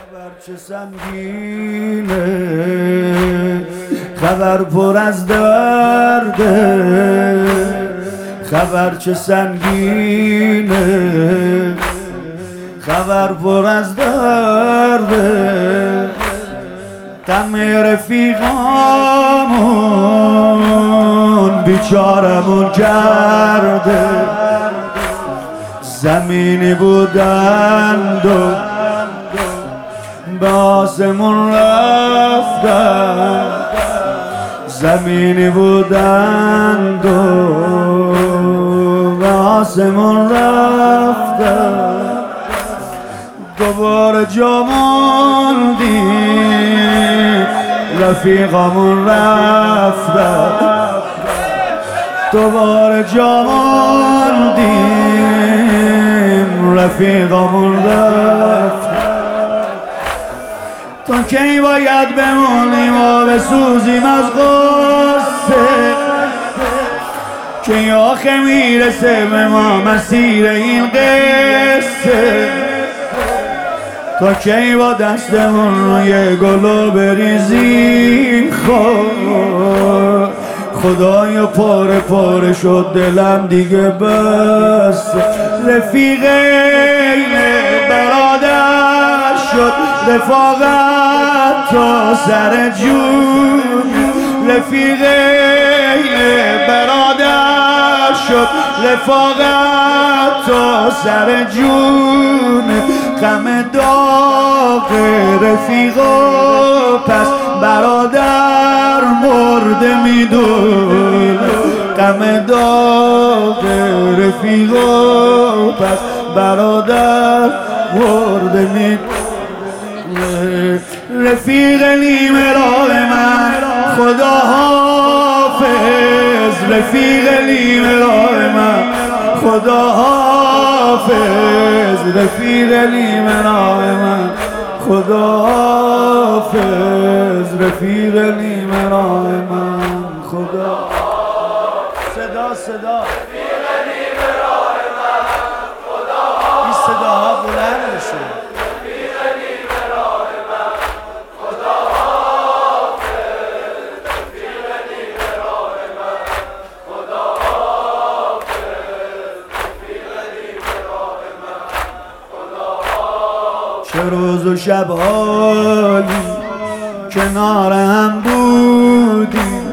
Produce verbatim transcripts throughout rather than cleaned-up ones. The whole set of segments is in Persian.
خبر چه سنگینه، خبر پر از درده، خبر چه سنگینه، خبر پر از درده. غم رفیقامون بیچارمون کرده، زمینی بودند و به آسمون رفتن، زمینی بودند و به آسمون رفتن. دوباره جا موندیم رفیقامون رفتن، دوباره جا موندیم رفیقامون رفتن. تا کی باید بمونیم و بسوزیم از غصه، کی آخه میرسه به ما مسیر این قصه. تا کی با دستمون روی گلو بریزیم خود، خدایا پاره پاره شد دلم دیگه بس. رفیق برادر شد رفاقت تا سر جون، رفیق برادر شد رفاقت تا سر جون. غم داغ رفیقا پس برادر مرده میدون، غم داغ رفیقا پس برادر مرده میدون. رفیق نیمه راه من خدا حافظ، رفیق نیمه راه من خدا حافظ، رفیق نیمه راه من خدا حافظ، رفیق نیمه راه من خدا. صدا صدا رفیق نیمه راه من خدا حافظ، این صداها بلند بشه. رفیق نیمه راه من خدا حافظ، رفیق نیمه راه من خدا حافظ، رفیق نیمه راه من خدا حافظ. چه روز و شب‌هایی کنار هم بودیم،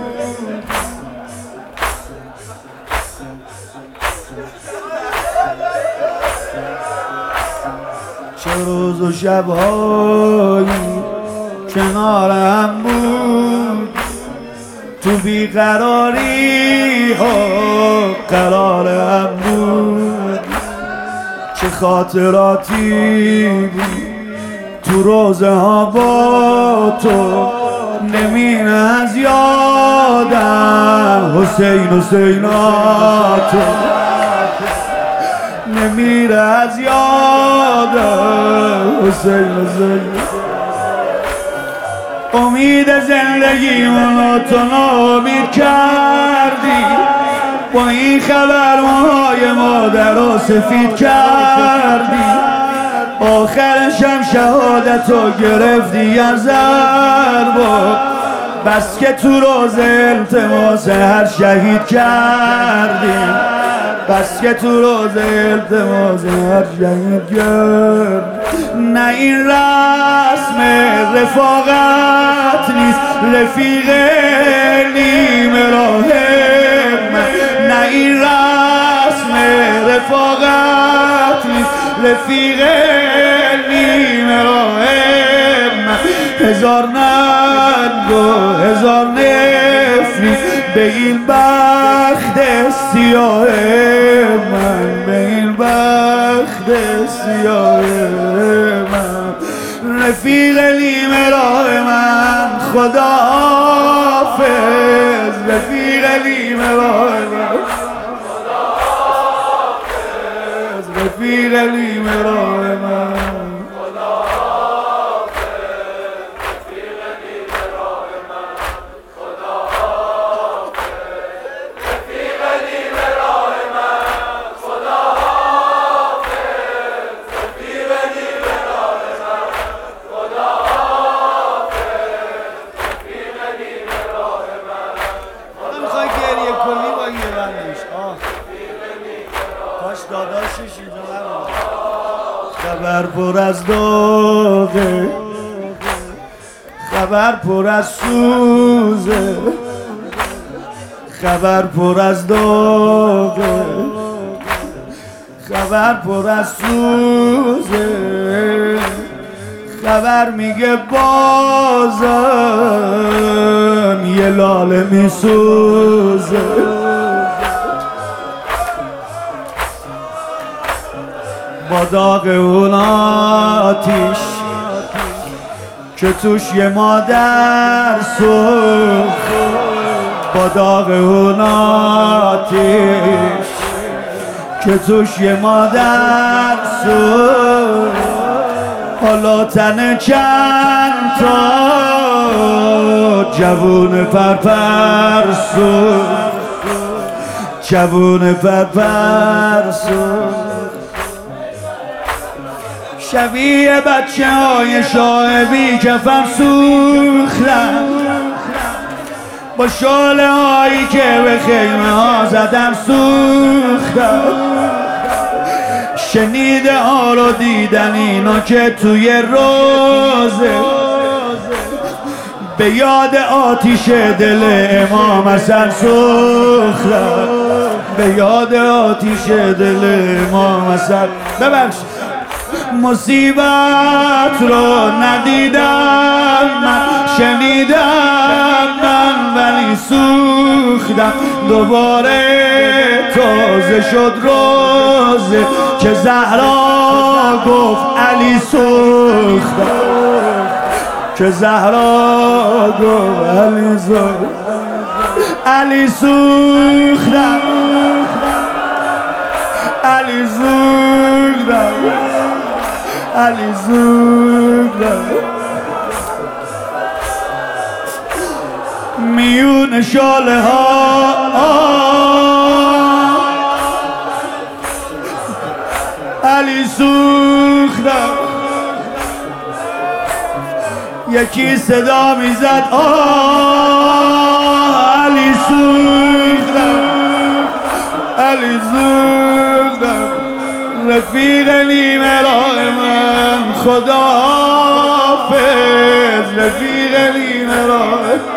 چه روز و شب‌هایی کنار هم بود. تو بیقراری ها قرار هم بود، چه خاطراتی بود تو روزه ها با تو. نمینه از یادم حسین حسیناتو، نمیره از یادم حسین حسین. امید زندگیمونو تو ناامید کردی، با این خبر موهای مادر رو سفید کردی. آخرشم شهادتو گرفتی از ضربا، بس که تو روز التماس هر شهید کردی، بس که تو روز التماس هر شهید کرد. نه این رسم رفاقت نیست رفیق نیمه راه من، نه این رسم رفاقت نیست رفیق نیمه راه من. هزار ننگ و هزار نفری به این بخت سیاه من، به این بخت سیاه من. رفیق نیمه راه من خدا حافظ، رفیق نیمه راه من خدا حافظ، رفیق نیمه راه من خدا حافظ، رفیق نیمه راه من خدا حافظ، رفیق نیمه راه من خدا حافظ، رفیق نیمه راه من خبر پر از داغه، خبر پر از سوزه، خبر پر از داغه، خبر پر از سوزه، خبر میگه بازم یه لاله میسوزه. با داغ اون آتیش که توش یه مادر سوخت، با داغ اون آتیش که توش یه مادر سوخت، حالا تن چند تا جوون پرپر سوخت، جوون پرپر سوخت. شبیه بچه های شاه بی کفن سوختن، با شاله هایی که به خیمه ها زدن سوختن. شنیده ها رو دیدن اینا که توی روزه، به یاد آتیش دل امام حسن سوختن، به یاد آتیش دل امام حسن. ببخش مصیبت رو ندیدم من، شنیدم من ولی سوختم. دوباره تازه شد روزه که زهرا گفت علی سوختم، که زهرا گفت علی سوختم، علی سوختم، علی سوختم، علی سوختم. میون شاله ها علی سوختم. یکی صدا میزد آه علی سوختم، علی سوختم. رفیق نیمه راه من خدا حافظ، رفیق نیمه راه